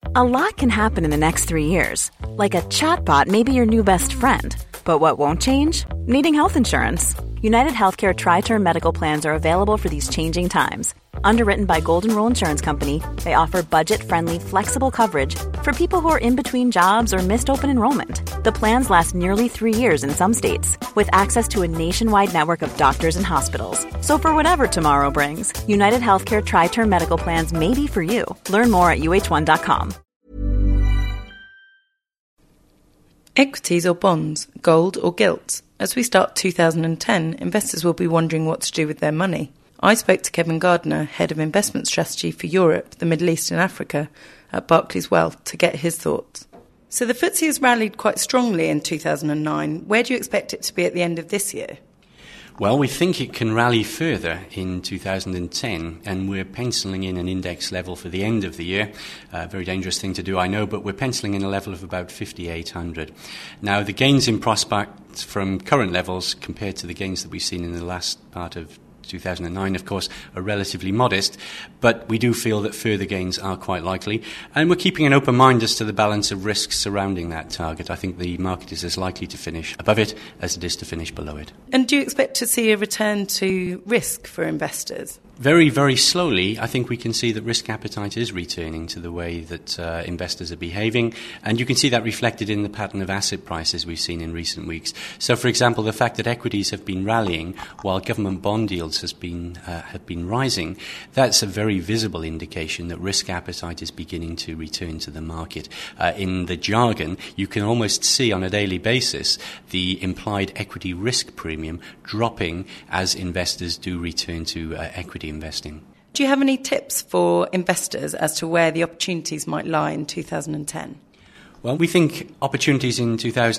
A lot can happen in the next 3 years. Like a chatbot may be your new best friend. But what won't change? Needing health insurance. United Healthcare Tri-Term Medical Plans are available for these changing times. Underwritten by Golden Rule Insurance Company, they offer budget-friendly, flexible coverage for people who are in between jobs or missed open enrollment. The plans last nearly 3 years in some states, with access to a nationwide network of doctors and hospitals. So for whatever tomorrow brings, United Healthcare Tri-Term Medical Plans may be for you. Learn more at uh1.com. Equities or bonds, gold or gilt? As we start 2010, investors will be wondering what to do with their money. I spoke to Kevin Gardner, Head of Investment Strategy for Europe, the Middle East and Africa at Barclays Wealth, to get his thoughts. So the FTSE has rallied quite strongly in 2009. Where do you expect it to be at the end of this year? Well, we think it can rally further in 2010, and we're penciling in an index level for the end of the year. Very dangerous thing to do, I know, but we're penciling in a level of about 5,800. Now, the gains in prospect from current levels compared to the gains that we've seen in the last part of 2009, of course, are relatively modest, but we do feel that further gains are quite likely, and we're keeping an open mind as to the balance of risks surrounding that target. I think the market is as likely to finish above it as it is to finish below it. And do you expect to see a return to risk for investors? Very, very slowly, I think we can see that risk appetite is returning to the way that investors are behaving, and you can see that reflected in the pattern of asset prices we've seen in recent weeks. So, for example, the fact that equities have been rallying while government bond yields have been rising, that's a very visible indication that risk appetite is beginning to return to the market. In the jargon, you can almost see on a daily basis the implied equity risk premium dropping as investors do return to equity investing. Do you have any tips for investors as to where the opportunities might lie in 2010? Well, we think opportunities in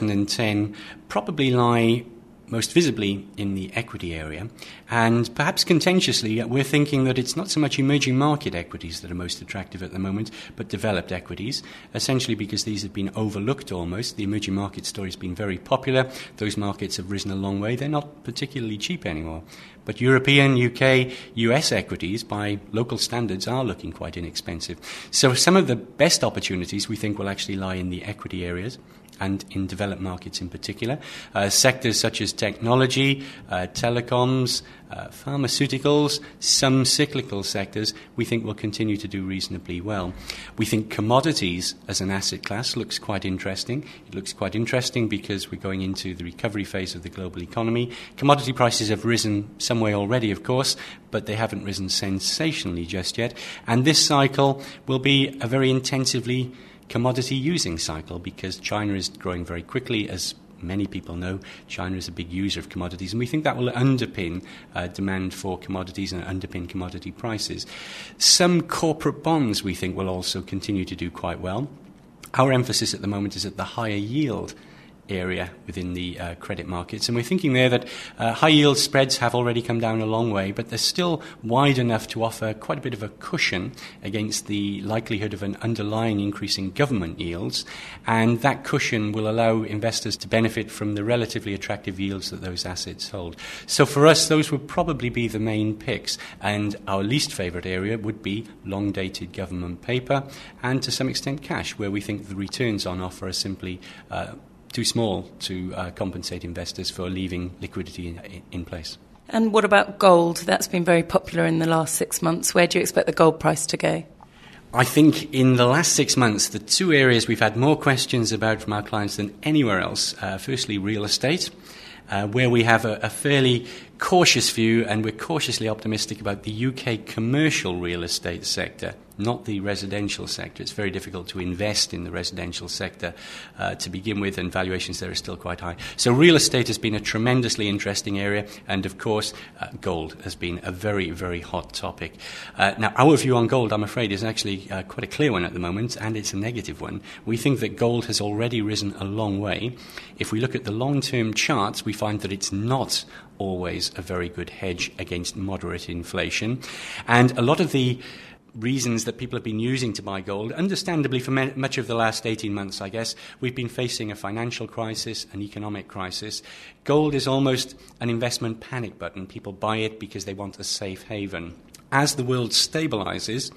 2010 probably lie most visibly in the equity area, and perhaps contentiously we're thinking that it's not so much emerging market equities that are most attractive at the moment, but developed equities, essentially because these have been overlooked almost. The emerging market story has been very popular. Those markets have risen a long way. They're not particularly cheap anymore. But European, UK, US equities, by local standards, are looking quite inexpensive. So some of the best opportunities we think will actually lie in the equity areas, and in developed markets in particular. Sectors such as technology, telecoms, pharmaceuticals, some cyclical sectors we think will continue to do reasonably well. We think commodities as an asset class looks quite interesting. It looks quite interesting because we're going into the recovery phase of the global economy. Commodity prices have risen some way already, of course, but they haven't risen sensationally just yet. And this cycle will be a very intensively commodity using cycle because China is growing very quickly. As many people know, China is a big user of commodities, and we think that will underpin demand for commodities and underpin commodity prices. Some corporate bonds we think will also continue to do quite well. Our emphasis at the moment is at the higher yield area within the credit markets, and we're thinking there that high yield spreads have already come down a long way, but they're still wide enough to offer quite a bit of a cushion against the likelihood of an underlying increase in government yields, and that cushion will allow investors to benefit from the relatively attractive yields that those assets hold. So for us, those would probably be the main picks, and our least favourite area would be long-dated government paper and to some extent cash, where we think the returns on offer are simply too small to compensate investors for leaving liquidity in place. And what about gold? That's been very popular in the last 6 months. Where do you expect the gold price to go? I think in the last 6 months, the two areas we've had more questions about from our clients than anywhere else, firstly, real estate, where we have a fairly cautious view, and we're cautiously optimistic about the UK commercial real estate sector, not the residential sector. It's very difficult to invest in the residential sector to begin with, and valuations there are still quite high. So real estate has been a tremendously interesting area, and of course gold has been a very, very hot topic. Now, our view on gold, I'm afraid, is actually quite a clear one at the moment, and it's a negative one. We think that gold has already risen a long way. If we look at the long-term charts, we find that it's not always a very good hedge against moderate inflation. And a lot of the reasons that people have been using to buy gold, understandably for much of the last 18 months, I guess, we've been facing a financial crisis, an economic crisis. Gold is almost an investment panic button. People buy it because they want a safe haven. As the world stabilizes,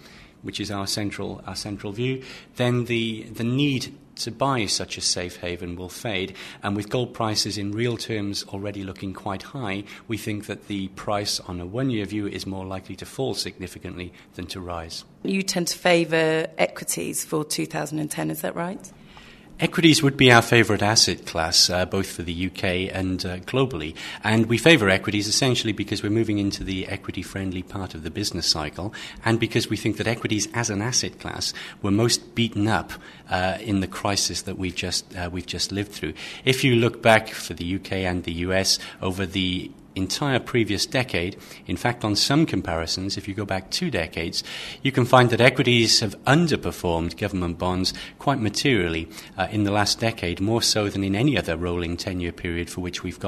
which is our central view, then the need to buy such a safe haven will fade. And with gold prices in real terms already looking quite high, we think that the price on a one-year view is more likely to fall significantly than to rise. You tend to favour equities for 2010, is that right? Equities would be our favourite asset class, both for the UK and globally. And we favour equities essentially because we're moving into the equity-friendly part of the business cycle, and because we think that equities as an asset class were most beaten up in the crisis that we've just lived through. If you look back for the UK and the US over the entire previous decade, in fact, on some comparisons, if you go back 2 decades, you can find that equities have underperformed government bonds quite materially in the last decade, more so than in any other rolling 10-year period for which we've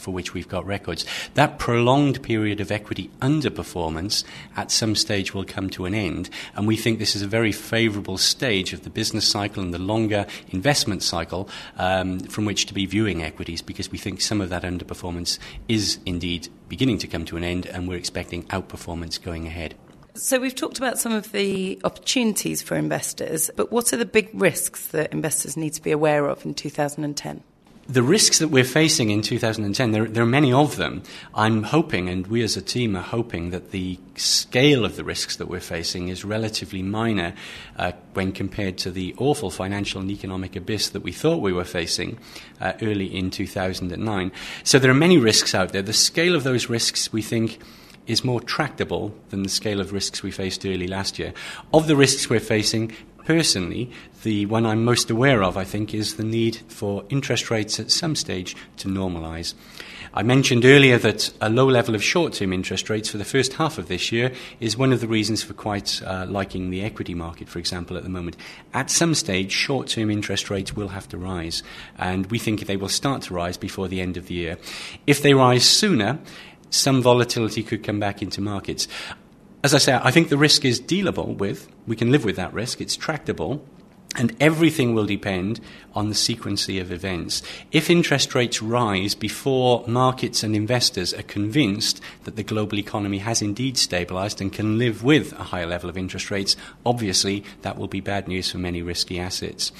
got records. That prolonged period of equity underperformance at some stage will come to an end, and we think this is a very favourable stage of the business cycle and the longer investment cycle from which to be viewing equities, because we think some of that underperformance is indeed beginning to come to an end, and we're expecting outperformance going ahead. So we've talked about some of the opportunities for investors, but what are the big risks that investors need to be aware of in 2010? The risks that we're facing in 2010, there are many of them. I'm hoping, and we as a team are hoping, that the scale of the risks that we're facing is relatively minor when compared to the awful financial and economic abyss that we thought we were facing early in 2009. So there are many risks out there. The scale of those risks, we think, is more tractable than the scale of risks we faced early last year. Of the risks we're facing, personally, the one I'm most aware of, I think, is the need for interest rates at some stage to normalise. I mentioned earlier that a low level of short-term interest rates for the first half of this year is one of the reasons for quite liking the equity market, for example, at the moment. At some stage, short-term interest rates will have to rise, and we think they will start to rise before the end of the year. If they rise sooner, some volatility could come back into markets. As I say, I think the risk is dealable with. We can live with that risk. It's tractable. And everything will depend on the sequence of events. If interest rates rise before markets and investors are convinced that the global economy has indeed stabilised and can live with a higher level of interest rates, obviously that will be bad news for many risky assets.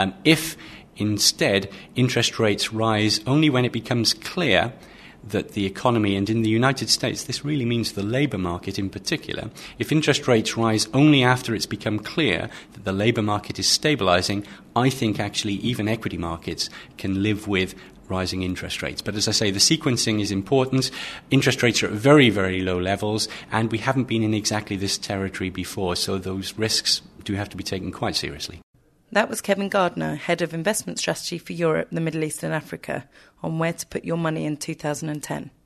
If instead interest rates rise only when it becomes clear that the economy, and in the United States, this really means the labour market in particular, if interest rates rise only after it's become clear that the labour market is stabilising, I think actually even equity markets can live with rising interest rates. But as I say, the sequencing is important. Interest rates are at very, very low levels, and we haven't been in exactly this territory before, so those risks do have to be taken quite seriously. That was Kevin Gardner, Head of Investment Strategy for Europe, the Middle East and Africa, on where to put your money in 2010.